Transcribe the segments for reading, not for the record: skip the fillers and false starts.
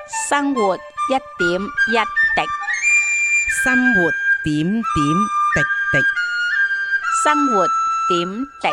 生活一點一滴， 生活點點滴滴。 生活點滴。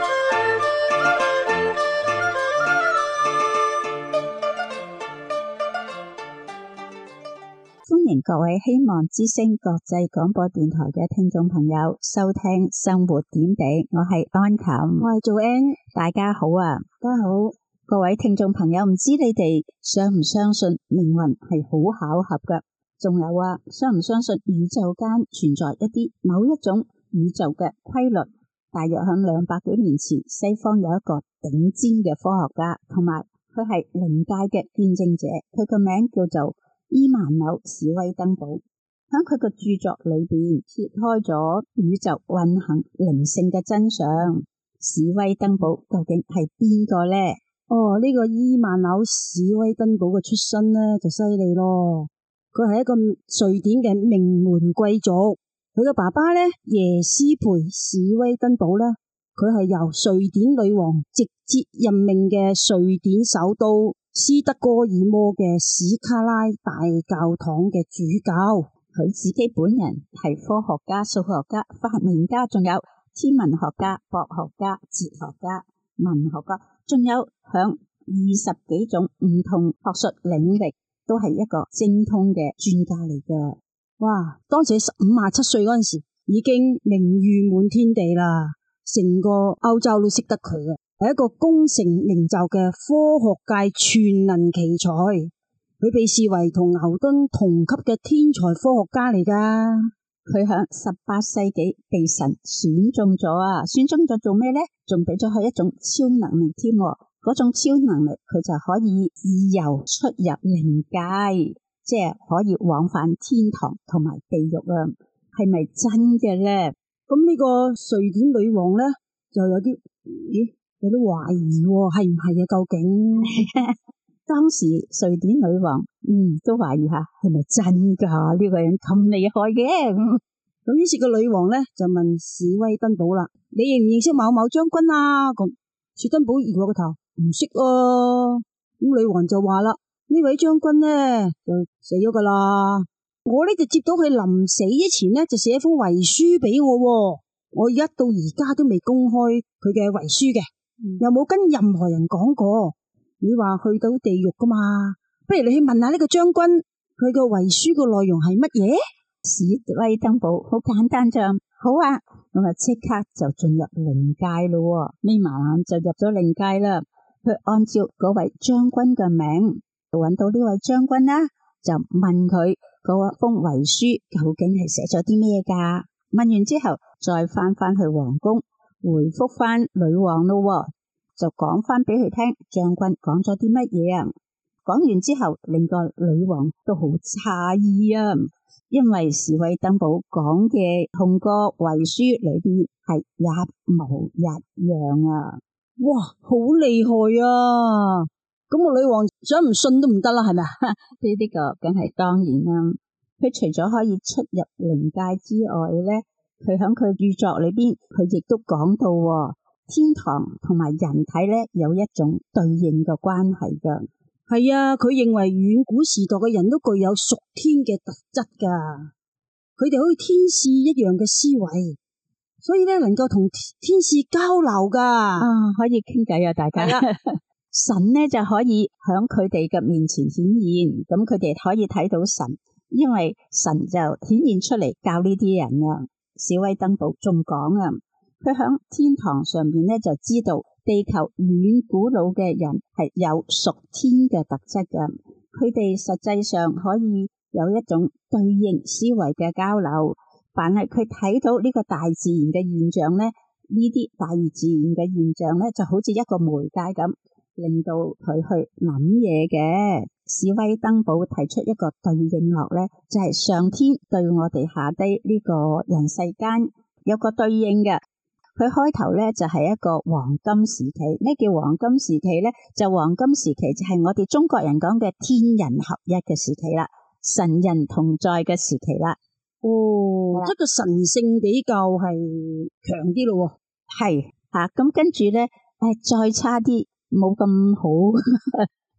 歡迎各位希望之聲國際廣播電台嘅聽眾朋友收聽生活點滴，我係安琴， 我係做 N， 大家好啊！ 大家好， 各位聽眾朋友，唔知你哋相唔相信命運係好巧合㗎？仲有啊，相唔相信宇宙間存在一啲某一種宇宙嘅規律？大約喺200幾年前，西方有一個頂尖嘅科學家，同埋佢係靈界嘅見證者，佢個名叫做伊曼紐史威登堡。喺佢嘅著作裏邊揭開咗宇宙運行靈性嘅真相。史威登堡究竟係邊個呢？ 呢個伊曼紐史威登堡嘅出身呢就犀利咯，佢係一個瑞典嘅名門貴族，佢嘅爸爸呢耶斯培史威登堡呢，佢係由瑞典女王直接任命嘅瑞典首都斯德哥爾摩嘅史卡拉大教堂嘅主教。 佢自己本人係科學家、數學家、發明家，仲有天文學家、博學家、哲學家、文學家，仲有響20幾種唔同學術領域都係一個精通嘅專家嚟嘅。 哇！當時57歲嗰陣時，已經名譽滿天地啦，成個歐洲都識得佢嘅，係一個功成名就嘅科學界全能奇才。佢被視為同牛頓同級嘅天才科學家嚟噶。 佢響18世紀被神選中咗啊！選中咗做咩呢？仲俾咗佢一種超能力添。嗰種超能力，佢就可以自由出入靈界，即係可以往返天堂同埋地獄啊！係咪真嘅呢？ 咁呢個瑞典女王呢，就有啲懷疑，係唔係啊？究竟當時瑞典女王都懷疑下係咪真噶？呢個人咁厲害嘅。 咁於是個女王呢，就問史威登堡啦：你認唔認識某某將軍啊？咁史登堡搖個頭，唔識啊。咁女王就話啦：呢位將軍呢就死咗噶啦，我呢就接到佢臨死之前呢就寫一封遺書俾我，我一到而家都未公開佢嘅遺書嘅，又冇跟任何人講過。你話去到地獄噶嘛？不如你去問下呢個將軍，佢個遺書個內容係乜嘢？ 史威登堡好簡單咋，好啊，咁啊即刻就進入靈界咯，眯埋眼就入咗靈界啦。佢按照嗰位將軍嘅名，揾到呢位將軍啦，就問佢嗰封遺書究竟係寫咗啲咩噶？問完之後，再翻去皇宮回覆翻女王咯，就講翻俾佢聽，將軍講咗啲乜嘢啊？講完之後，令個女王都好詫異啊！因為史威登堡講嘅同個遺書裏邊係一模一樣啊！ 哇，好厲害啊！咁個女王想唔信都唔得啦，係咪啊？ 呢個梗係當然啦。佢除咗可以出入靈界之外咧，佢喺佢著作裏邊，佢亦都講到天堂同埋人體咧有一種對應嘅關係噶。 係啊，佢認為遠古時代嘅人都具有屬天嘅特質噶，佢哋好似天使一樣嘅思維，所以咧能夠同天使交流噶。 可以傾偈啊，大家。神咧就可以響佢哋嘅面前顯現，咁佢哋可以睇到神，因為神就顯現出嚟教呢啲人啊。史威登堡仲講啊，佢響天堂上面咧就知道地球遠古老嘅人係有屬天嘅特質嘅，佢哋實際上可以有一種對應思維嘅交流。凡係佢睇到呢個大自然嘅現象咧，呢啲大自然嘅現象咧就好似一個媒介咁，令到佢去諗嘢嘅。史威登堡提出一個對應學咧，就係上天對我哋下低呢個人世間有個對應嘅。佢開頭咧就係一個黃金時期。咩叫黃金時期咧？就黃金時期就係我哋中國人講嘅天人合一嘅時期啦，神人同在嘅時期啦。 即係個神性比較係強啲咯。 係吓，咁跟住咧，再差啲冇咁好，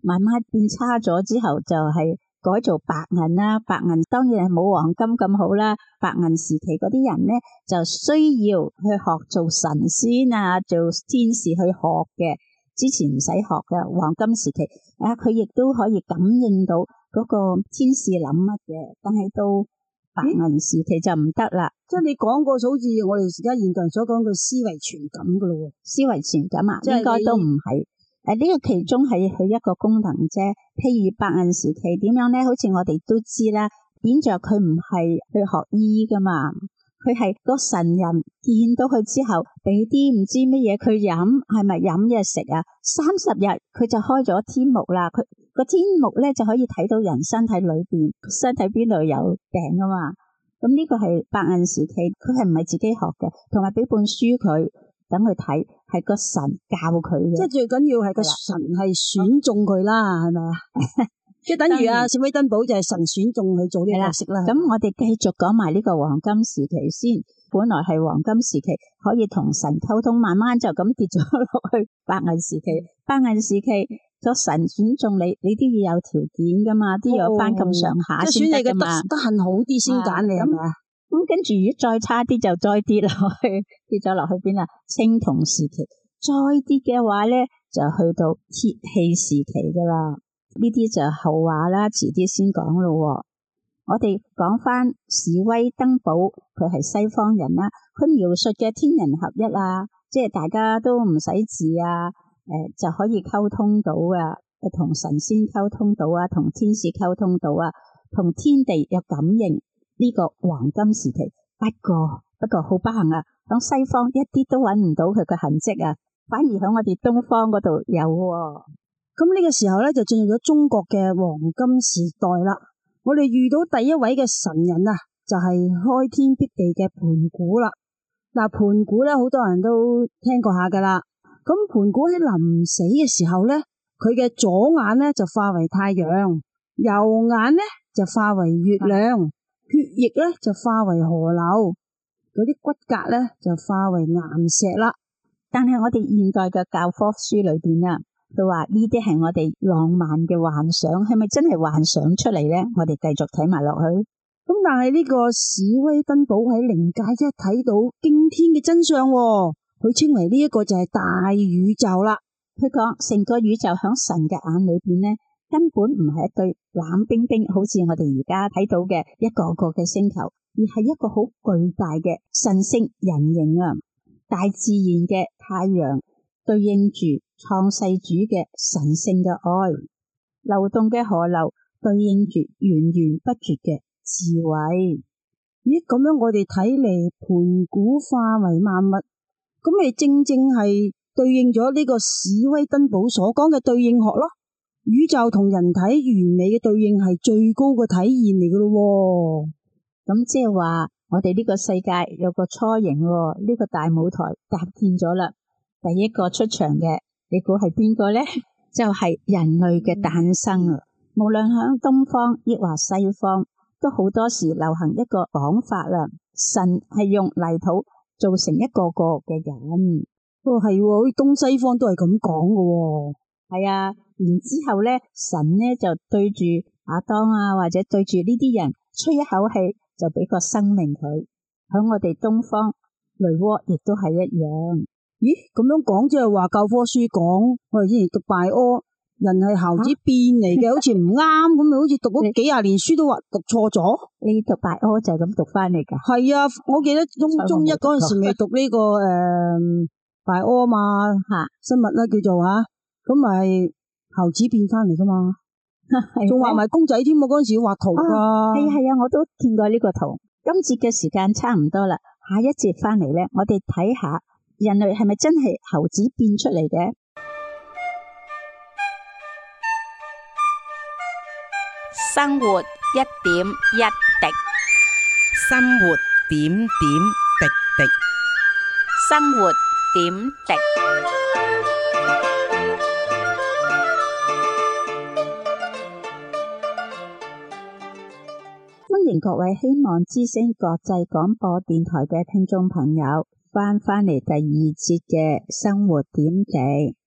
慢慢變差咗之後就係改做白銀啦。白銀當然係冇黃金咁好啦。白銀時期嗰啲人咧就需要去學做神仙啊，做天使去學嘅。之前唔使學嘅黃金時期佢亦都可以感應到嗰個天使諗乜嘅。但係到白銀時期就唔得啦。 即係你講過好似我哋而家現代人所講嘅思維傳感噶咯喎。 思維傳感啊，應該都唔係。呢個其中係佢一個功能啫。譬如白銀時期點樣咧？好似我哋都知啦，顯著佢唔係去學醫噶嘛。佢係個神人見到佢之後，俾啲唔知乜嘢佢飲，係咪飲嘢食啊？30日佢就開咗天目啦。佢個天目咧就可以睇到人身體裏邊，身體邊度有病啊嘛。咁呢個係白銀時期，佢係唔係自己學嘅，同埋俾本書佢等佢睇，係個神教佢嘅。 即係最緊要係個神係選中佢啦，係咪啊？即係等於史威登堡就係神選中去做呢個角色啦。 咁我哋繼續講埋呢個黃金時期先。本來係黃金時期可以同神溝通，慢慢就咁跌咗落去白銀時期。白銀時期個神選中你，你都要有條件噶嘛，都要有翻咁上下先得噶嘛。 得幸好啲先揀你係咪啊？ 咁跟住如果再差啲就再跌落去，跌咗落去邊啊？青銅時期，再跌嘅話咧就去到鐵器時期噶啦。呢啲就後話啦，遲啲先講咯。我哋講翻史威登堡，佢係西方人啦，佢描述嘅天人合一啊，即係大家都唔使字啊，就可以溝通到啊，同神仙溝通到啊，同天使溝通到啊，同天地有感應。呢個黃金時期，不過好不幸啊，響西方一啲都揾唔到佢嘅痕跡啊，反而響我哋東方嗰度有。 咁呢個時候咧就進入咗中國嘅黃金時代啦。我哋遇到第一位嘅神人啊，就係開天闢地嘅盤古啦。嗱，盤古咧好多人都聽過下噶啦。咁盤古喺臨死嘅時候咧，佢嘅左眼咧就化為太陽，右眼咧就化為月亮，血液咧就化為河流，嗰啲骨骼咧就化為岩石啦。 但係我哋現代嘅教科書裏邊啊，佢話呢啲係我哋浪漫嘅幻想，係咪真係幻想出嚟咧？我哋繼續睇埋落去。 咁但係呢個史威登堡喺靈界一睇到驚天嘅真相，佢稱為呢一個就係大宇宙啦。 佢講成個宇宙響神嘅眼裏邊咧，根本唔係一對冷冰冰，好似我哋而家睇到嘅一個個嘅星球，而係一個好巨大嘅神聖人形啊！大自然嘅太陽對應住創世主嘅神聖嘅愛，流動嘅河流對應住源源不絕嘅智慧。 咦，咁樣我哋睇嚟，盤古化為萬物，咁咪正正係對應咗呢個史威登堡所講嘅對應學咯。宇宙同人體完美嘅對應係最高嘅體現嚟噶咯。 咁即係話我哋呢個世界有個雛形，呢個大舞台搭建咗啦。第一個出場嘅，你估係邊個呢？就係人類嘅誕生啊！無論響東方抑或西方，都好多時流行一個講法啦。神係用泥土做成一個個嘅人。 係，好似東西方都係咁講嘅。 係啊，然之後咧，神咧就對住亞當啊，或者對住呢啲人吹一口氣，就俾個生命佢。喺我哋東方，雷窩亦都係一樣。 咦，咁樣講即係話教科書講，我哋之前讀拜柯，人係猴子變嚟嘅，好似唔啱咁，好似讀咗幾廿年書都話讀錯咗。 你讀拜柯就係咁讀翻嚟噶？ 係啊，我記得中一嗰陣時未讀呢個拜柯嘛，生物啦叫做吓。咁咪猴子變翻嚟噶嘛，仲畫埋公仔添，我嗰陣時要畫圖噶。 係啊，我都見過呢個圖。今節嘅時間差唔多啦，下一節翻嚟咧，我哋睇下人類係咪真係猴子變出嚟嘅？ 生活一點一滴，生活點點滴滴， 生活點滴。歡迎各位希望之聲國際廣播電台嘅聽眾朋友翻嚟第二節嘅生活點滴。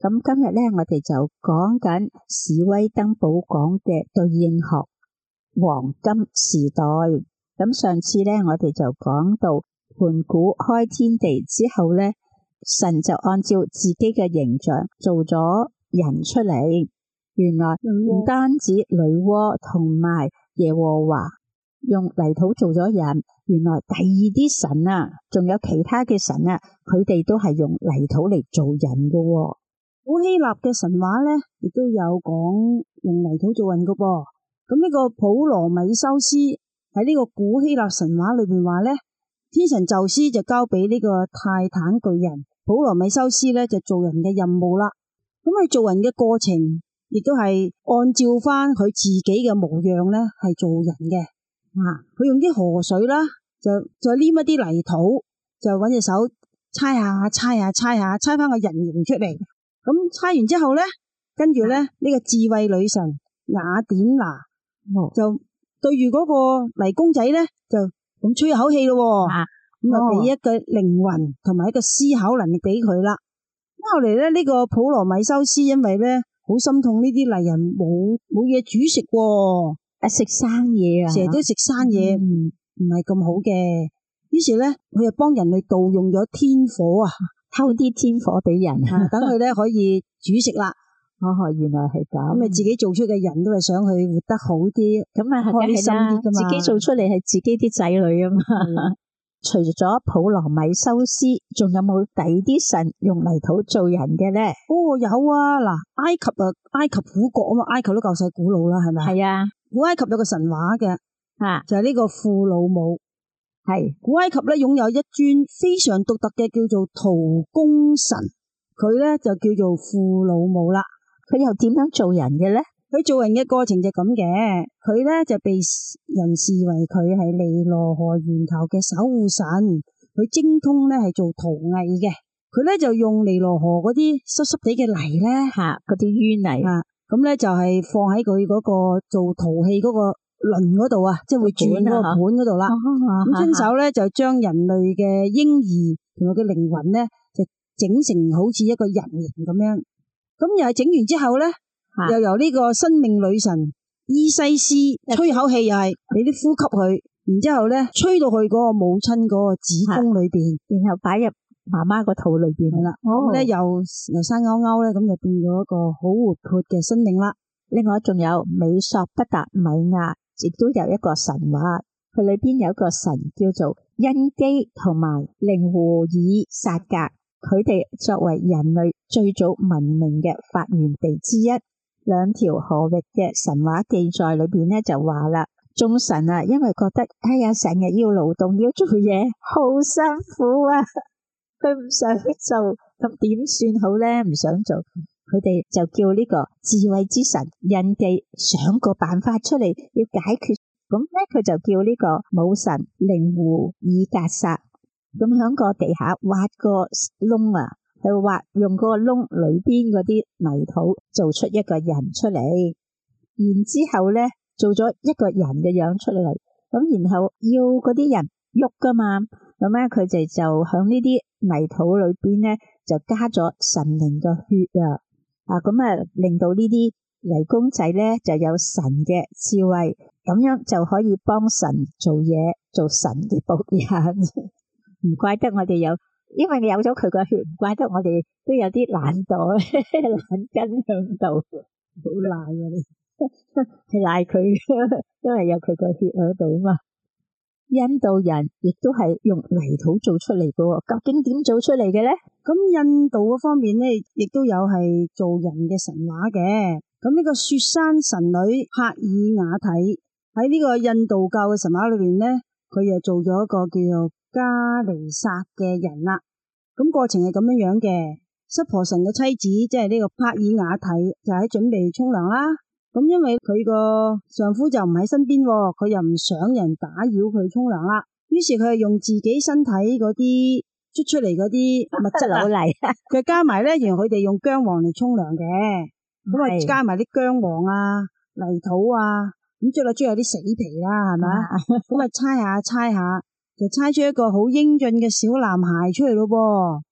咁今日咧，我哋就講緊史威登堡講嘅對應學黃金時代。咁上次咧，我哋就講到盤古開天地之後咧，神就按照自己嘅形象做咗人出嚟。原來唔單止女媧同埋耶和華用泥土做咗人，原來第二啲神啊，仲有其他嘅神啊，佢哋都係用泥土嚟做人嘅喎。 古希臘嘅神話咧，亦都有講用泥土做人嘅噃。咁呢個普羅米修斯喺呢個古希臘神話裏邊話咧，天神宙斯就交俾呢個泰坦巨人普羅米修斯咧，就做人嘅任務啦。咁佢做人嘅過程，亦都係按照翻佢自己嘅模樣咧，係做人嘅。佢用啲河水啦，就再黏一啲泥土，就揾隻手猜下猜翻個人形出嚟。咁猜完之後咧，跟住咧呢個智慧女神雅典娜就對住嗰個泥公仔咧，就咁吹一口氣咯。咁啊俾一個靈魂同埋一個思考能力俾佢啦。咁後嚟咧呢個普羅米修斯因為咧好心痛呢啲泥人冇嘢煮食， 食生嘢啊， 成日都食生嘢唔係咁好嘅。於是咧佢就幫人類盜用咗天火啊。 偷啲天火俾人， 等佢咧可以煮食啦。 原來係咁。 咁自己做出嘅人都係想去活得好啲， 咁啊開心啲噶嘛。自己做出嚟係自己啲仔女啊嘛。除咗普羅米修斯，仲有冇第二啲神用泥土做人嘅咧？ 有啊，嗱，埃及古國啊嘛，埃及都夠晒古老啦，係咪？ 係啊， 古埃及有個神話嘅，就係呢個庫魯姆。係古埃及咧擁有一尊非常獨特嘅叫做陶工神，佢咧就叫做庫魯姆啦。 佢又點樣做人嘅咧？ 佢做人嘅過程就咁嘅，佢咧就被人視為佢係尼羅河源頭嘅守護神，佢精通咧係做陶藝嘅。佢咧就用尼羅河嗰啲濕濕地嘅泥咧， 嗰啲淤泥， 咁咧就係放喺佢嗰個做陶器嗰個輪嗰度啊，即係會轉嗰個盤嗰度啦。咁親手咧就將人類嘅嬰兒同埋嘅靈魂咧，就整成好似一個人形咁樣。咁又係整完之後咧，又由呢個生命女神伊西斯吹口氣，又係俾啲呼吸佢，然之後咧吹到去嗰個母親嗰個子宮裏邊， 然後擺入媽媽個肚裏邊啦。 咁咧又生勾勾咧，咁就變咗一個好活潑嘅生命啦。 另外仲有美索不達米亞，亦都有一個神話，佢裏邊有一個神叫做恩基同埋令胡爾薩格，佢哋作為人類最早文明嘅發源地之一。兩條河域嘅神話記載裏邊咧就話啦，眾神啊，因為覺得成日要勞動要做嘢好辛苦啊，佢唔想做，咁點算好咧？唔想做。佢哋就叫呢個智慧之神印記想個辦法出嚟要解決，咁咧佢就叫呢個武神令胡爾格薩，咁響個地下挖個窿啊，去挖用嗰個窿裏邊嗰啲泥土做出一個人出嚟，然之後咧做咗一個人嘅樣出嚟，咁然後要嗰啲人喐噶嘛，咁咧佢哋就響呢啲泥土裏邊咧就加咗神靈嘅血咁令到呢啲泥公仔咧就有神嘅智慧，咁樣就可以幫神做嘢，做神嘅僕人。唔怪得我哋因為有咗佢個血，唔怪得我哋都有啲懶惰懶根響度，好賴啊你，係賴佢，因為有佢個血喺度嘛。印度人亦都係用泥土做出嚟嘅，究竟點做出嚟嘅咧？ 咁印度嗰方面咧，亦都有係做人嘅神話嘅。咁呢個雪山神女帕爾雅提喺呢個印度教嘅神話裏邊咧，佢又做咗一個叫做加尼薩嘅人啦。咁過程係咁樣嘅，濕婆神嘅妻子即係呢個帕爾雅提就喺準備沖涼啦。咁因為佢個丈夫就唔喺身邊，佢又唔想人打擾佢沖涼啦，於是佢係用自己身體嗰啲捽出嚟嗰啲物質嚟，佢加埋咧，原來佢哋用薑黃嚟沖涼嘅，咁啊加埋啲薑黃啊、泥土啊，咁捽下捽有啲死皮啦，係咪？咁啊猜下，就猜出一個好英俊嘅小男孩出嚟咯噃。咁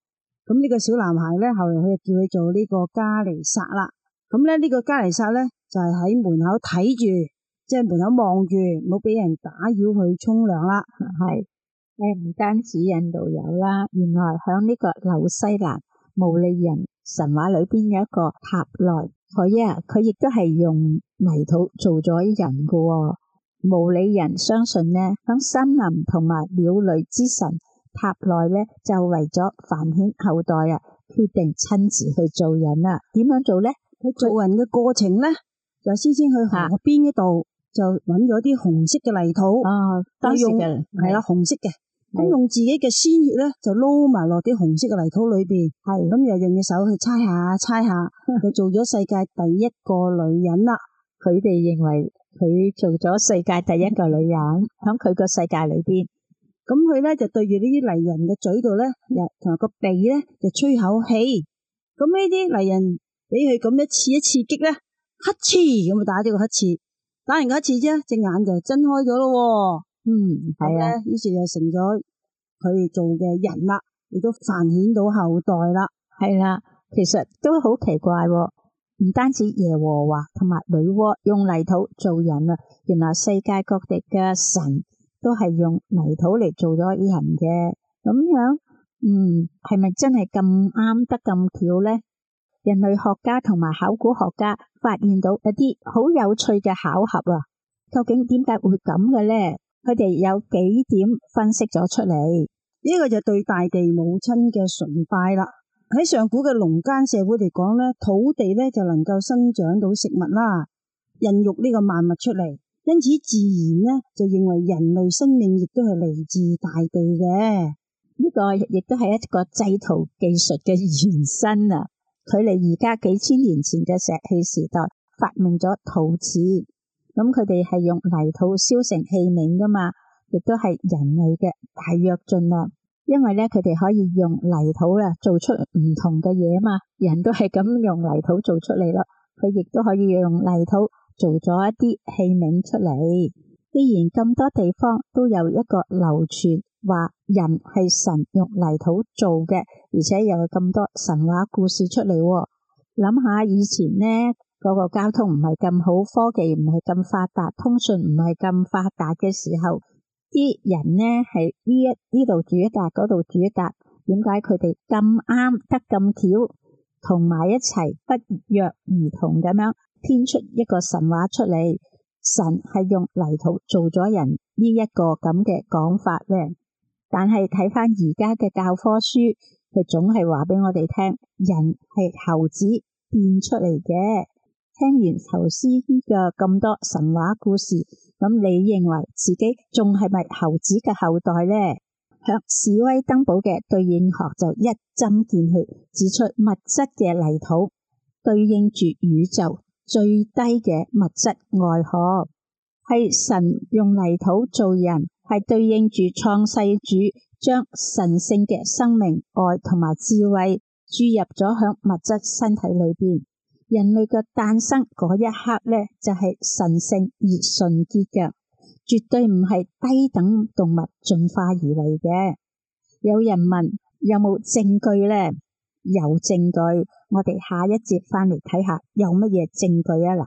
咁呢個小男孩咧，後來佢就叫佢做呢個加尼撒啦。咁咧呢個加尼撒咧就係喺門口睇住，即係門口望住，唔好俾人打擾佢沖涼啦。 係唔單止印度有啦，原來響呢個紐西蘭毛利人神話裏邊有一個塔內，佢亦都係用泥土做咗人噶喎。毛利人相信呢，響森林同埋鳥類之神塔內咧，就為咗繁衍後代啊，決定親自去做人啦。點樣做咧？佢做人嘅過程咧，就先去河邊嗰度就揾咗啲紅色嘅泥土，當時嘅係啦，紅色嘅，咁用自己嘅鮮血咧就撈埋落啲紅色嘅泥土裏邊，係咁又用隻手去搓下，佢做咗世界第一個女人啦。 佢哋認為佢做咗世界第一個女人，響佢個世界裏邊， 咁佢咧就對住呢啲泥人嘅嘴度咧，同埋個鼻咧就吹口氣，咁呢啲泥人俾佢咁一次一刺激咧，乞嗤咁打咗個乞嗤，打完個乞嗤啫，隻眼就睜開咗咯。係啊，於是就成咗佢哋做嘅人啦，亦都繁衍到後代啦。 係啦，其實都好奇怪喎。唔單止耶和華同埋女媧用泥土做人啊，原來世界各地嘅神都係用泥土嚟做咗人嘅。咁樣，係咪真係咁啱得咁巧呢？人類學家同埋考古學家發現到一啲好有趣嘅巧合啊！究竟點解會咁嘅呢？佢哋有幾點分析咗出嚟。 呢個就對大地母親嘅崇拜啦。喺上古嘅農耕社會嚟講咧，土地咧就能夠生長到食物啦，孕育呢個萬物出嚟，因此自然咧就認為人類生命亦都係嚟自大地嘅。 呢個亦都係一個製陶技術嘅延伸啊！距離而家幾千年前嘅石器時代發明咗陶瓷，咁佢哋係用泥土燒成器皿噶嘛，亦都係人類嘅大躍進啦。因為咧，佢哋可以用泥土啦做出唔同嘅嘢嘛，人都係咁用泥土做出嚟咯。佢亦都可以用泥土做咗一啲器皿出嚟。既然咁多地方都有一個流傳話人係神用泥土做嘅，而且又有咁多神話故事出嚟，諗下以前呢，嗰個交通唔係咁好，科技唔係咁發達，通訊唔係咁發達嘅時候，啲人呢係呢度住一笪，嗰度住一笪，點解佢哋咁啱得咁巧，同埋一齊不約而同咁樣編出一個神話出嚟？神係用泥土做咗人呢一個咁嘅講法呢？但係睇翻而家嘅教科書，佢總係話俾我哋聽，人係猴子變出嚟嘅。聽完頭先嘅咁多神話故事，咁你認為自己仲係咪猴子嘅後代呢？向史威登堡嘅對應學就一針見血，指出物質嘅泥土對應住宇宙最低嘅物質外殼，係神用泥土做人，係對應住創世主將神聖嘅生命、愛同埋智慧注入咗響物質身體裏邊。人類嘅誕生嗰一刻呢，就係神聖而純潔嘅，絕對唔係低等動物進化而嚟嘅。有人問有冇證據呢？有證據，我哋下一節翻嚟睇下有乜嘢證據啊！嗱，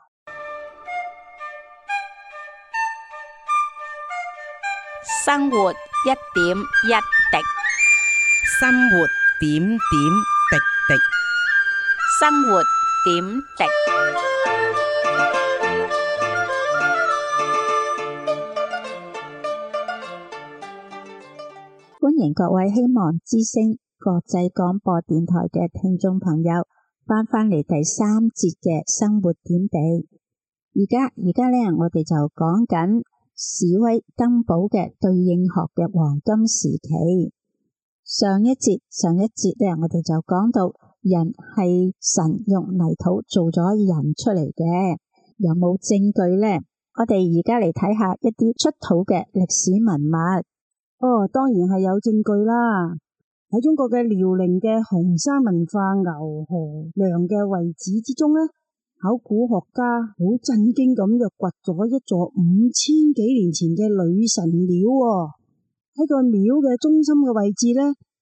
生活一點一滴， 生活點點滴滴。 生活點滴。 歡迎各位希望之聲國際廣播電台嘅聽眾朋友翻嚟第三節嘅生活點滴。而家呢，我哋就講緊史威登堡嘅對應學嘅黃金時期。上一節呢，我哋就講到人係神用泥土做咗人出嚟嘅，有冇證據呢？我哋而家嚟睇下一啲出土嘅歷史文物。 當然係有證據啦。喺中國嘅遼寧嘅紅山文化牛河梁嘅遺址之中呢，考古學家好震驚咁就掘咗一座5000幾年前嘅女神廟喎。喺個廟嘅中心嘅位置呢，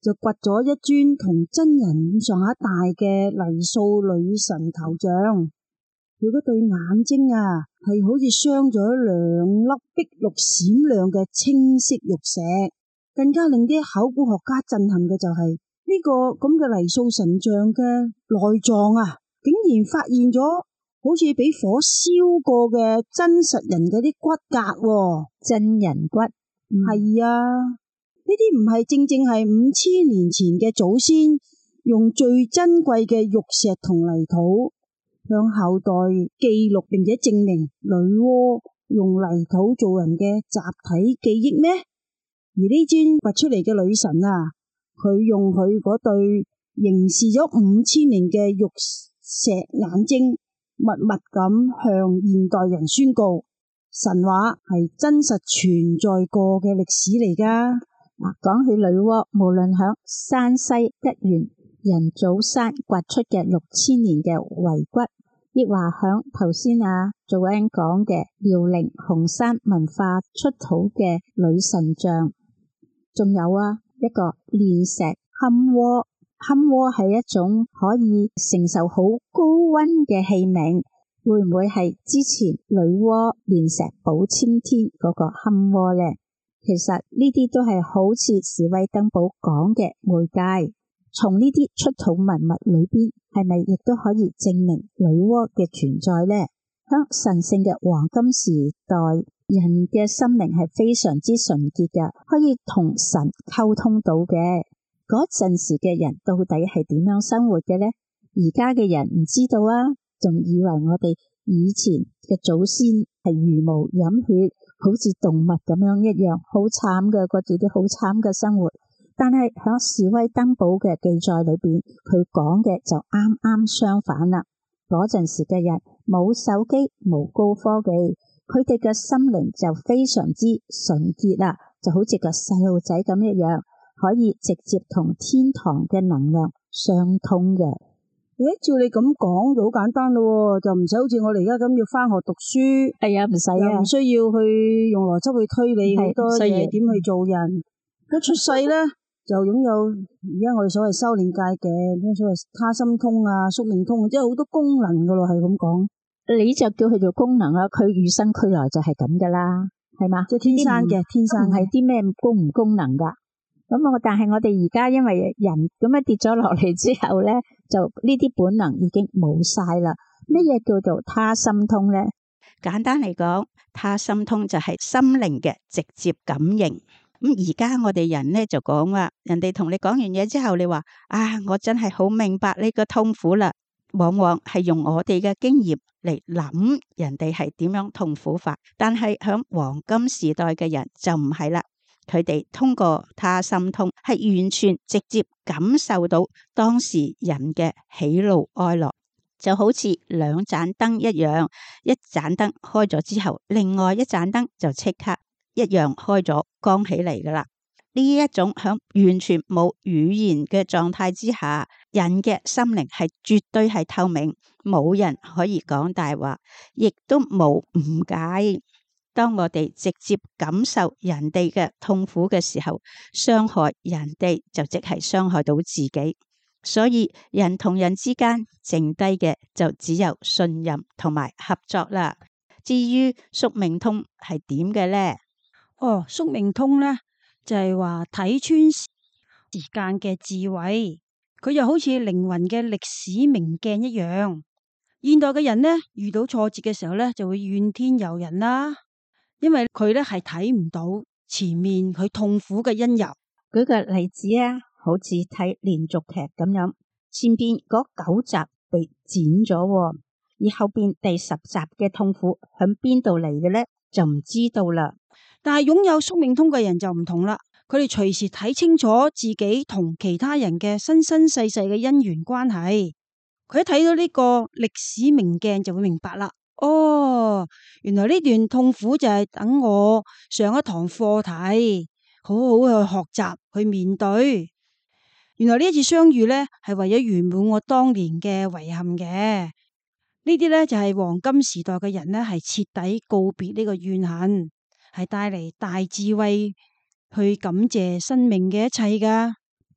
就掘咗一尊同真人咁上下大嘅泥塑女神頭像，佢嗰對眼睛啊係好似鑲咗兩粒碧綠閃亮嘅青色玉石。更加令啲考古學家震撼嘅就係呢個咁嘅泥塑神像嘅內臟啊，竟然發現咗好似俾火燒過嘅真實人嗰啲骨骼， 真人骨。 係啊，呢啲唔係正正係5000年前嘅祖先用最珍貴嘅玉石同泥土向後代記錄並且證明女媧用泥土做人嘅集體記憶咩？而呢尊掘出嚟嘅女神啊，佢用佢嗰對凝視咗5000年嘅玉石眼睛，默默咁向現代人宣告，神話係真實存在過嘅歷史嚟噶。 講起女媧，無論響山西吉原人祖山掘出嘅6000年嘅遺骨，亦話響頭先做緊講嘅遼寧紅山文化出土嘅女神像。仲有一個煉石堪鍋，堪鍋係一種可以承受好高溫嘅器皿，會唔會係之前女媧煉石補青天嗰個堪鍋呢？其實呢啲都係好似史威登堡講嘅媒介，從呢啲出土文物裏邊，係咪亦都可以證明女媧嘅存在呢？響神聖嘅黃金時代，人嘅心靈係非常之純潔嘅，可以同神溝通到嘅。嗰陣時嘅人到底係點樣生活嘅呢？而家嘅人唔知道仲以為我哋以前嘅祖先係茹毛飲血，好似動物咁樣一樣，好慘嘅，過住啲好慘嘅生活。但係響史威登堡嘅記載裏邊，佢講嘅就啱啱相反啦。嗰陣時嘅人冇手機，冇高科技，佢哋嘅心靈就非常之純潔啦，就好似個細路仔咁一樣，可以直接同天堂嘅能量相通嘅。 照你咁講就好簡單咯，就唔使好似我哋而家咁要返學讀書， 係啊，唔使啊， 唔需要去用邏輯去推理好多嘢，點去做人。一出世咧就擁有而家我哋所謂修煉界嘅咩所謂他心通宿命通，即係好多功能噶咯，係咁講。 你就叫佢做功能啦，佢與生俱來就係咁噶啦，係嘛？ 即係天生嘅，天生唔係啲咩功唔功能噶。但係我哋而家因為人咁樣跌咗落嚟之後咧，就呢啲本能已經冇晒啦。乜嘢叫做他心通咧？ 簡單嚟講，他心通就係心靈嘅直接感應。咁而家我哋人咧就講話，人哋同你講完嘢之後，你話我真係好明白呢個痛苦啦。往往係用我哋嘅經驗嚟諗人哋係點樣痛苦法，但係響黃金時代嘅人就唔係啦。佢哋通過他心通，係完全直接感受到當時人嘅喜怒哀樂，就好似兩盞燈一樣，一盞燈開咗之後，另外一盞燈就即刻一樣開咗光起嚟噶啦。呢一種響完全冇語言嘅狀態之下，人嘅心靈係絕對係透明，冇人可以講大話，亦都冇誤解。當我哋直接感受人哋嘅痛苦嘅時候，傷害人哋就即係傷害到自己。所以人同人之間剩低嘅就只有信任同埋合作啦。至於宿命通係點嘅呢？ 宿命通呢，就係話睇穿時間嘅智慧，佢又好似靈魂嘅歷史明鏡一樣。現代嘅人呢，遇到挫折嘅時候呢，就會怨天尤人啦。因為佢咧係睇唔到前面佢痛苦嘅因由。 舉個例子好似睇連續劇咁樣，前邊嗰9集被剪咗，而後邊第10集嘅痛苦響邊度嚟嘅咧，就唔知道啦。 但係擁有宿命通嘅人就唔同啦，佢哋隨時睇清楚自己同其他人嘅生生世世嘅因緣關係。佢一睇到呢個歷史明鏡就會明白啦。原來呢段痛苦就係等我上一堂課題，好好去學習去面對。原來呢一次相遇呢，係為咗圓滿我當年嘅遺憾嘅。呢啲呢，就係黃金時代嘅人呢，係徹底告別呢個怨恨，係帶嚟大智慧去感謝生命嘅一切噶。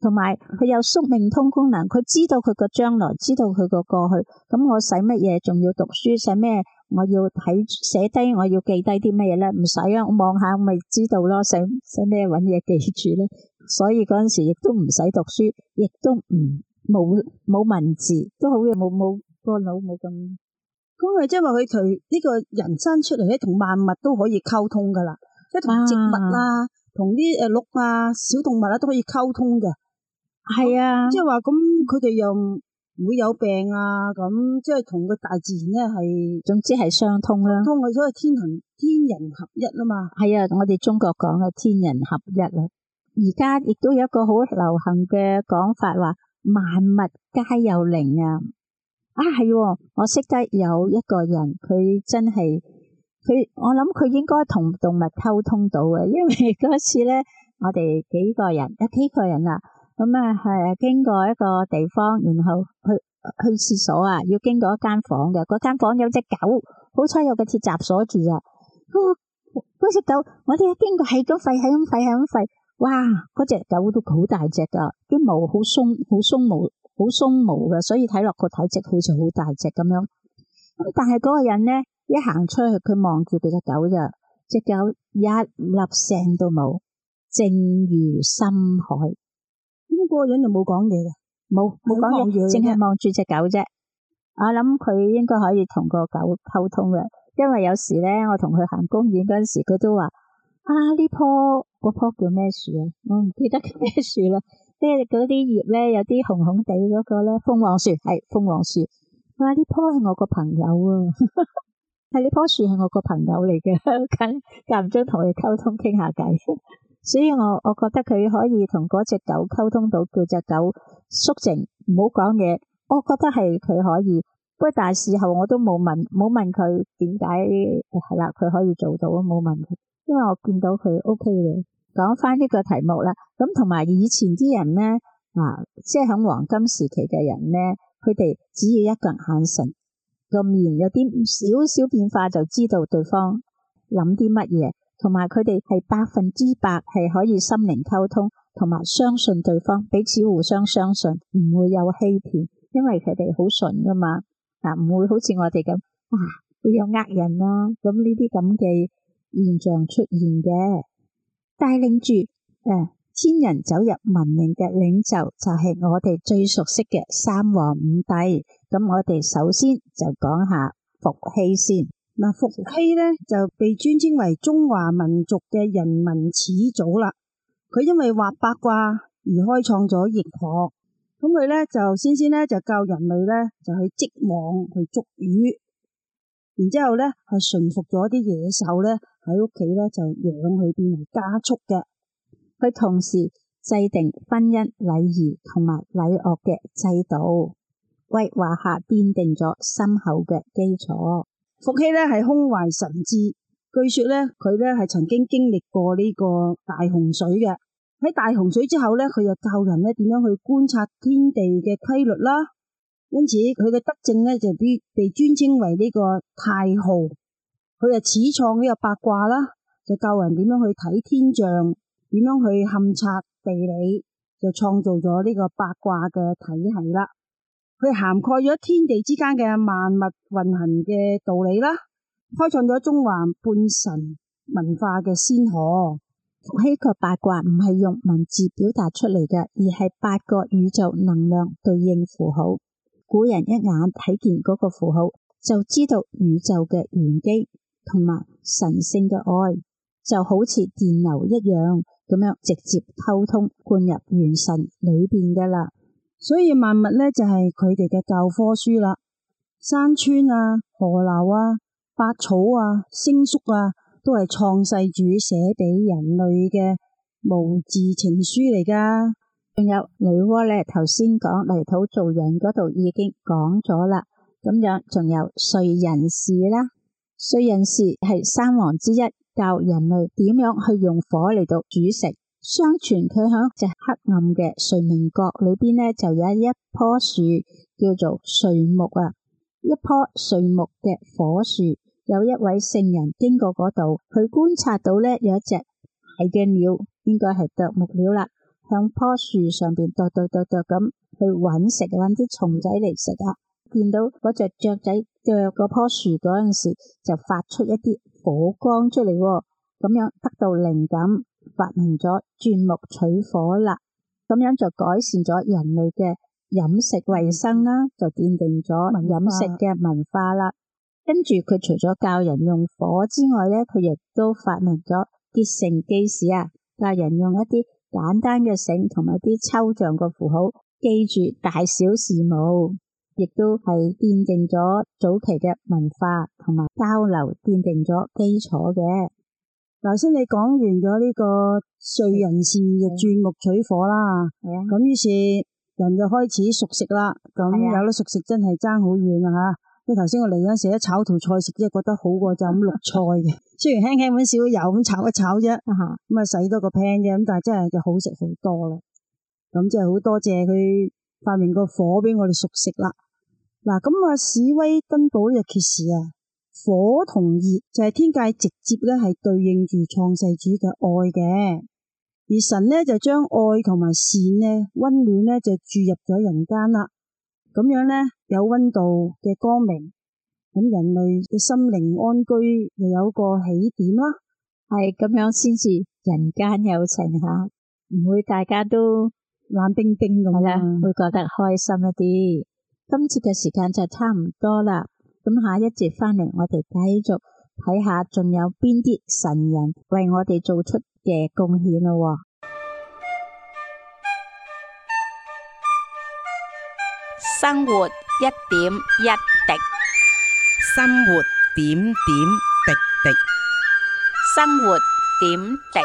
同埋佢有宿命通功能，佢知道佢個將來，知道佢個過去。咁我使乜嘢仲要讀書？使咩？我要睇寫低，我要記低啲乜嘢咧？唔使啊，我望下我咪知道咯。使咩搵嘢記住咧？所以嗰陣時亦都唔使讀書，亦都冇文字，都好嘅，冇個腦冇咁。 咁啊，即係話佢呢個人生出嚟咧，同萬物都可以溝通噶啦，即係同植物啊，同啲鹿啊、小動物啊都可以溝通嘅。 係啊， 即係話咁，佢哋又唔會有病啊，咁即係同個大自然咧係， 總之係相通啦。 通過咗天人合一啊嘛。 係啊，我哋中國講嘅天人合一啦。而家亦都有一個好流行嘅講法，話萬物皆有靈啊。係，我識得有一個人，佢真係我諗佢應該同動物溝通到嘅，因為嗰次咧，我哋幾個人啊。咁啊，係經過一個地方，然後去廁所啊，要經過一間房嘅，嗰間房有隻狗，好彩有個鐵閘鎖住啊。嗰隻狗，我哋一經過係咁吠，哇！嗰隻狗都好大隻噶，啲毛好鬆毛嘅，所以睇落個體積好似好大隻咁樣。但係嗰個人咧，一行出去，佢望住佢隻狗咋，隻狗一粒聲都冇，靜如深海。 咁嗰個人就冇講嘢嘅， 冇講嘢，淨係望住隻狗啫。我諗佢應該可以同個狗溝通嘅，因為有時咧，我同佢行公園嗰陣時，佢都話呢棵叫咩樹啊？我唔記得叫咩樹啦。即係嗰啲葉咧，有啲紅紅地嗰個咧，鳳凰樹係鳳凰樹。呢棵係我個朋友啊，係呢棵樹係我個朋友嚟嘅，間唔中同佢溝通傾下偈。所以我覺得佢可以同嗰隻狗溝通到，叫隻狗肅靜，唔好講嘢。我覺得係佢可以，不過但係事後我都冇問佢點解係啦，佢可以做到，冇問佢，因為我見到佢 OK 嘅。講翻呢個題目啦，咁同埋以前啲人咧，即係喺黃金時期嘅人咧，佢哋只要一個人眼神個面有啲少少變化，就知道對方諗啲乜嘢。同埋佢哋係100%係可以心靈溝通，同埋相信對方，彼此互相相信，唔會有欺騙，因為佢哋好純噶嘛，唔會好似我哋咁，會有呃人啦，咁呢啲咁嘅現象出現嘅。帶領住天人走入文明嘅領袖就係我哋最熟悉嘅三皇五帝。咁我哋首先就講下伏羲先。 伏羲咧就被尊稱為中華民族嘅人民始祖啦。佢因為畫八卦而開創咗易學，咁佢咧就先咧就教人類咧就去織網去捉魚，然之後咧係馴服咗啲野獸咧喺屋企咧就養佢變為家畜嘅。佢同時制定婚姻禮儀同埋禮樂嘅制度，為華夏奠定咗深厚嘅基礎。伏羲咧係胸懷神智，據說咧佢咧係曾經經歷過呢個大洪水嘅。喺大洪水之後咧，佢就教人咧點樣去觀察天地嘅規律啦。因此佢嘅德政咧就被尊稱為呢個太昊。佢就始創呢個八卦啦，就教人點樣去睇天象，點樣去勘察地理，就創造咗呢個八卦嘅體系啦。佢涵蓋咗天地之間嘅萬物運行嘅道理啦，開創咗中華半神文化嘅先河。伏羲個八卦唔係用文字表達出嚟嘅，而係8個宇宙能量對應符號。古人一眼睇見嗰個符號，就知道宇宙嘅玄機同埋神聖嘅愛，就好似電流一樣咁樣直接溝通灌入元神裏邊噶啦。所以萬物咧就係佢哋嘅教科書啦，山川啊、河流啊、百草啊、星宿啊，都係創世主寫俾人類嘅無字情書嚟噶。仲有女媧咧，頭先講泥土造人嗰度已經講咗啦。咁樣仲有燧人氏啦，燧人氏係三王之一，教人類點樣去用火嚟到煮食。相傳佢響隻黑暗嘅燧明閣裏邊呢，就有一棵樹叫做燧木啊。一棵燧木嘅火樹，有一位聖人經過嗰度，佢觀察到呢有一隻大嘅鳥，應該係啄木鳥啦， 向棵樹上邊踱咁去揾食，揾啲蟲仔嚟食啊！見到嗰隻雀仔啄嗰棵樹嗰陣時，就發出一啲火光出嚟，咁樣得到靈感，發明咗鑽木取火啦。咁樣就改善咗人類嘅飲食衛生啦，就奠定咗飲食嘅文化啦。跟住佢除咗教人用火之外咧，佢亦都發明咗結繩記事啊，教人用一啲簡單嘅繩同埋啲抽象嘅符號記住大小事務，亦都係奠定咗早期嘅文化同埋交流，奠定咗基礎嘅。 頭先你講完咗呢個燧人氏嘅鑽木取火啦，咁於是人就開始熟食啦。咁有得熟食真係爭好遠啊吓！因為頭先我嚟嗰陣時咧，炒條菜食，即係覺得好過就咁淥菜嘅。雖然輕輕搵少少油咁炒一炒啫，咁啊洗多個 pan 啫，咁但係真係就好食好多啦。咁即係好多謝佢發明個火俾我哋熟食啦。嗱，咁啊史威登堡呢就揭示啊，火同熱就係天界直接咧係對應住創世主嘅愛嘅，而神咧就將愛同埋善咧溫暖咧就注入咗人間啦。咁樣咧有溫度嘅光明，咁人類嘅心靈安居又有個起點啦。 係咁樣先至人間有情吓，唔會大家都冷冰冰咁啦，會覺得開心一啲。今次嘅時間就差唔多啦，咁下一節翻嚟，我哋繼續睇下仲有邊啲神人為我哋做出嘅貢獻咯。 生活一點一滴， 生活點點滴滴， 生活點滴。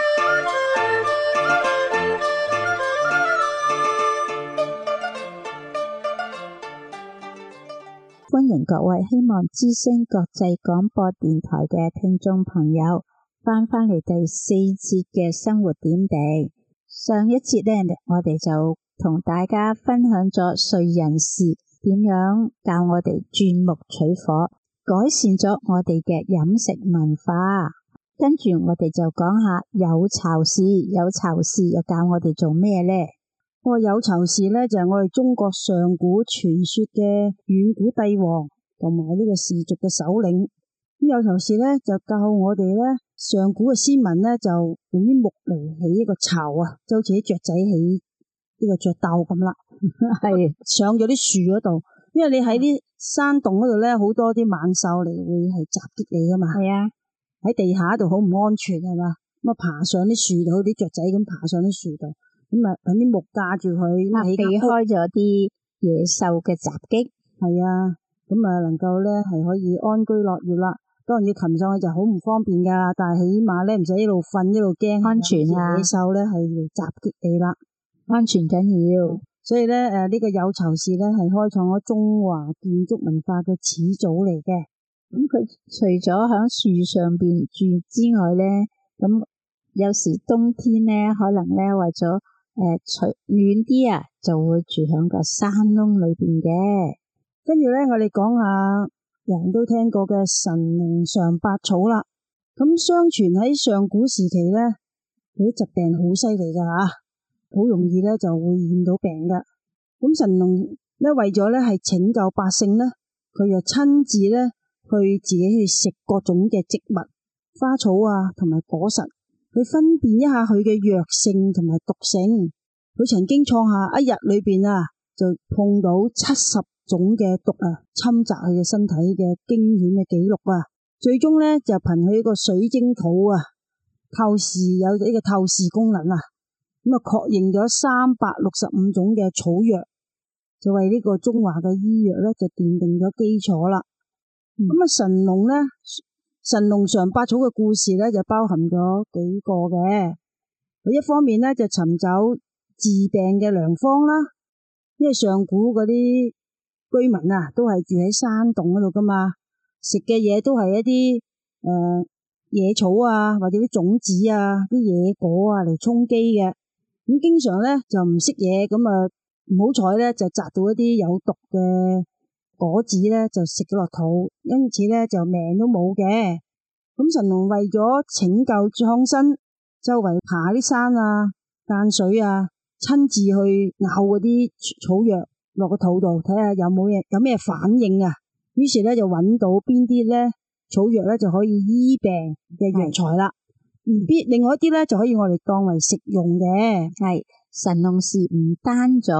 歡迎各位希望之聲國際廣播電台嘅聽眾朋友翻嚟第四節嘅生活點滴。上一節呢，我哋就同大家分享咗燧人氏點樣教我哋鑽木取火，改善咗我哋嘅飲食文化。跟住我哋就講下有巢氏，有巢氏又教我哋做咩呢？ 有巢氏咧就係我哋中國上古傳說嘅遠古帝王同埋呢個氏族嘅首領。咁有巢氏咧就教我哋咧，上古嘅先民咧就用啲木嚟起一個巢啊，就好似啲雀仔起呢個雀竇咁啦，係上咗啲樹嗰度，因為你喺啲山洞嗰度咧，好多啲猛獸嚟會係襲擊你噶嘛。係啊，喺地下度好唔安全係嘛，咁啊爬上啲樹度，好似啲雀仔咁爬上啲樹度，咁啊搵啲木架住佢， 避開咗啲野獸嘅襲擊。 係啊，咁啊能夠咧係可以安居樂業啦。當然要擒上去就好唔方便噶，但係起碼咧唔使一路瞓一路驚安全啊， 野獸咧係嚟襲擊你啦。 安全緊要， 所以咧呢個有巢氏咧係開創咗中華建築文化嘅始祖嚟嘅。 咁佢除咗喺樹上邊住之外咧，咁有時冬天咧可能咧為咗暖啲啊，就會住喺個山窿裏邊嘅。 跟住咧我哋講下人都聽過嘅神農嘗百草啦。咁相傳喺上古時期咧，嗰啲疾病好犀利噶吓，好容易咧就會染到病噶。咁神農咧為咗咧係拯救百姓咧，佢就親自咧去自己去食各種嘅植物、花草啊，同埋果實，去分辨一下佢嘅藥性同埋毒性。佢曾經創下一日裏邊啊，就碰到70種嘅毒啊，侵襲佢嘅身體嘅驚險嘅紀錄啊。最終咧就憑佢呢個水晶土啊，透視有呢個透視功能啊，咁啊確認咗365種嘅草藥，就為呢個中華嘅醫藥咧就奠定咗基礎啦。咁啊神農嘗百草嘅故事咧就包含咗幾個嘅。佢一方面咧就尋找治病嘅良方啦，因為上古嗰啲居民啊都係住喺山洞嗰度噶嘛，食嘅嘢都係一啲野草啊，或者啲種子啊、啲野果啊嚟充飢嘅。咁經常咧就唔識嘢，咁啊唔好彩咧就摘到一啲有毒嘅果子咧就食咗落肚，因此咧就命都冇嘅。咁神農為咗拯救創新，周圍爬啲山啊、間水啊， 親自去咬嗰啲草藥落個肚度，睇下有咩反應啊。於是咧就揾到邊啲咧草藥咧就可以醫病嘅藥材啦。另外一啲咧就可以我哋當為食用嘅。 係神農氏唔單止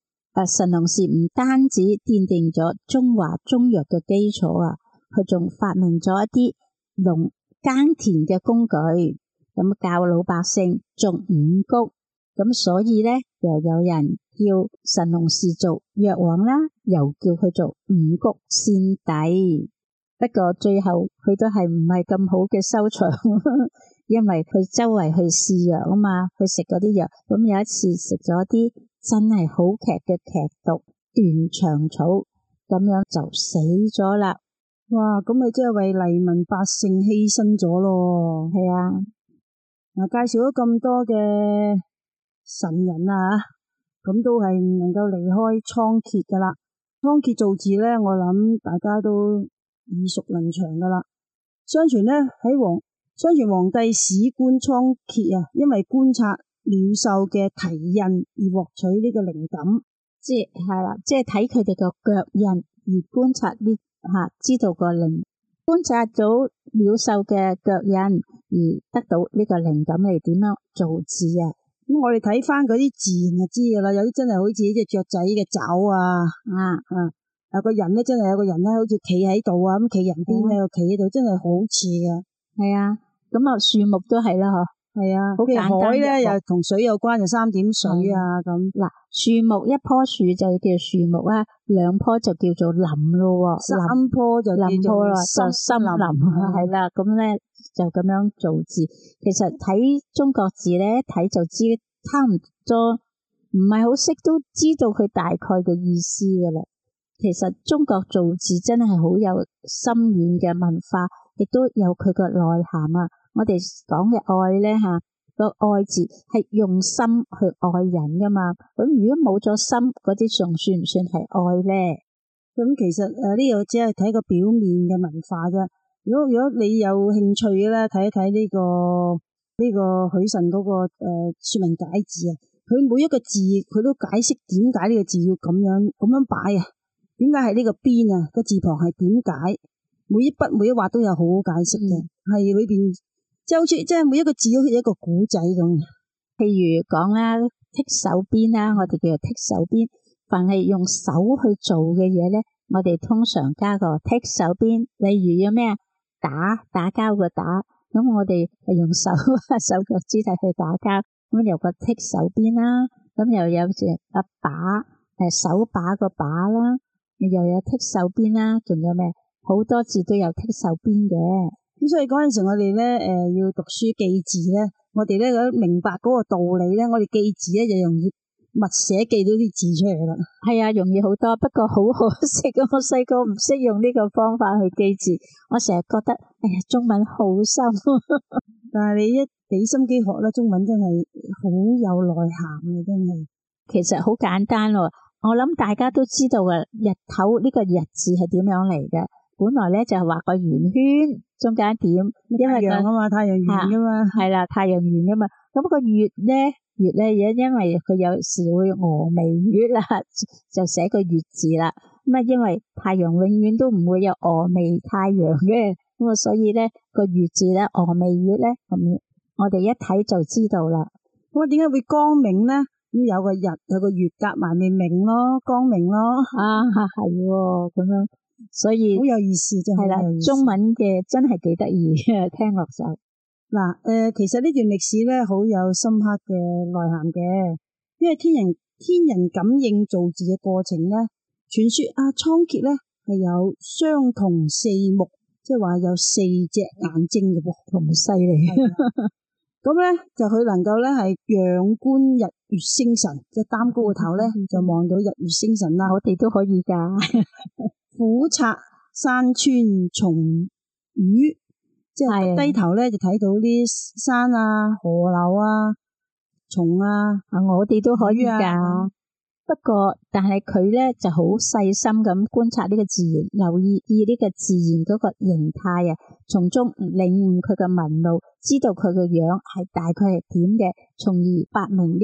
奠定咗中華中藥嘅基礎啊，佢仲發明咗一啲耕田嘅工具，咁教老百姓種五穀。咁所以咧，又有人叫神農氏做藥王啦，又叫佢做五穀先帝。不過最後佢都係唔係咁好嘅收場，因為佢周圍去試藥啊嘛，去食嗰啲藥。咁有一次食咗啲真係好劇嘅劇毒斷腸草，咁樣就死咗啦。 哇！咁咪即係為黎民百姓犧牲咗咯。 係啊， 嗱，介紹咗咁多嘅神人啊，咁都係唔能夠離開倉頡噶啦。倉頡造字咧，我諗大家都耳熟能詳噶啦。相傳皇帝史觀倉頡啊，因為觀察鳥獸嘅蹄印而獲取呢個靈感， 即係睇佢哋個腳印而觀察知道個觀察到鳥獸嘅腳印而得到呢個靈感嚟點樣造字啊。 咁我哋睇翻嗰啲自然就知噶啦，有啲真係好似隻雀仔嘅爪啊，有個人咧真係有個人咧好似企喺度啊，咁企人邊咧企喺度，真係好似啊。 係啊，咁啊樹木都係啦，嗬。 係啊， 好簡單。 海咧又同水有關，就三點水啊咁。 嗱，樹木一棵樹就叫樹木啊，兩棵就叫做林咯， 三棵就叫做森林。係啦，咁咧就咁樣造字。其實睇中國字咧，睇就知差唔多，唔係好識都知道佢大概嘅意思噶啦。其實中國造字真係好有深遠嘅文化，亦都有佢個內涵啊。我哋講嘅愛咧個愛字係用心去愛人噶嘛。咁如果冇咗心，嗰啲仲算唔算係愛咧？ 咁其實呢個只係睇個表面嘅文化啫。如果你有興趣嘅咧，睇一睇呢個許慎嗰個說文解字啊，佢每一個字佢都解釋點解呢個字要咁樣擺啊，點解係呢個邊啊，個字旁係點解，每一筆每一畫都有好好解釋嘅，係裏邊即係好似即係每一個字好似一個古仔咁。 譬如講啦，剔手邊啦，我哋叫做剔手邊，凡係用手去做嘅嘢咧，我哋通常加個剔手邊。例如有咩啊，打交個打，咁我哋係用手腳肢體去打交，咁有個剔手邊啦，咁又有隻把手把個把啦，又有剔手邊啦，仲有咩？好多字都有剔手邊嘅。 咁所以嗰陣時我哋咧要讀書記字咧，我哋咧明白嗰個道理咧，我哋記字咧就容易默寫記到啲字出嚟啦。 係啊，容易好多，不過好可惜啊！我細個唔識用呢個方法去記字，我成日覺得哎呀中文好深， 但係你一俾心機學咧，中文真係好有內涵嘅，真係。 其實好簡單咯，我諗大家都知道嘅，日頭呢個日字係點樣嚟嘅？本來咧就係畫個圓圈，中間點，因為太陽啊嘛，太陽圓噶嘛， 係啦，太陽圓噶嘛。咁個月咧，因為佢有時會峨眉月啦，就寫個月字啦。咁啊，因為太陽永遠都唔會有峨眉太陽嘅，咁啊，所以咧個月字咧，峨眉月咧，咁我哋一睇就知道啦。 咁啊，點解會光明咧？咁有個日，有個月夾埋咪明咯，光明咯。 係咁樣。所以好有意思，真係啦，中文嘅真係幾得意，聽落就嗱其實呢段歷史咧好有深刻嘅內涵嘅，因為天人感應造字嘅過程咧，傳說倉頡咧係有雙瞳四目，即係話有四隻眼睛嘅噃，咁犀利。咁咧就佢能夠咧係仰觀日月星辰，即係擔高個頭咧就望到日月星辰啦。 我哋都可以噶。 俯察山川松魚，即係低頭咧就睇到啲山啊、河流啊、蟲啊， 我哋都可以噶。不過，但係佢咧就好細心咁觀察呢個自然，留意呢個自然嗰個形態啊，從中領悟佢嘅紋路，知道佢嘅樣係大概係點嘅，從而發明呢個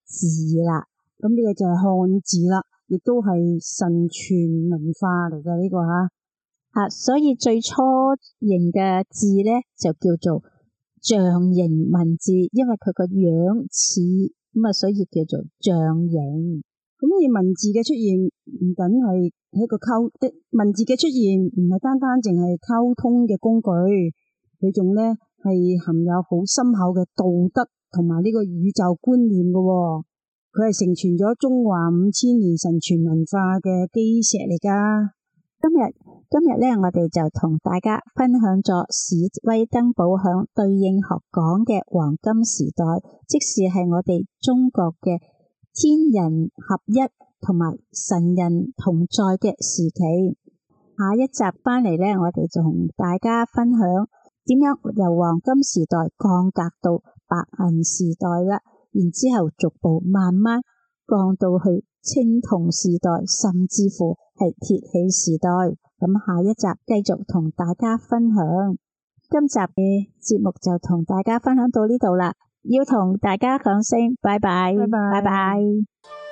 字啦。 咁呢個就係漢字啦，亦都係神傳文化嚟嘅呢個吓。 所以最初形嘅字咧就叫做象形文字，因為佢個樣似咁所以叫做象形。 咁而文字嘅出現唔僅係一個文字嘅出現唔係單單淨係溝通嘅工具，佢仲咧係含有好深厚嘅道德同埋呢個宇宙觀念嘅。佢係承傳咗中華5000年神傳文化嘅基石嚟噶。 今日咧，我哋就同大家分享咗史威登堡響對應學講嘅黃金時代，即係我哋中國嘅天人合一同埋神人同在嘅時期。下一集翻嚟咧，我哋就同大家分享點樣由黃金時代降格到白銀時代啦，然之後逐步慢慢降到去青銅時代，甚至乎係鐵器時代。咁下一集繼續同大家分享。今集嘅節目就同大家分享到呢度啦，要同大家講聲拜拜，拜拜。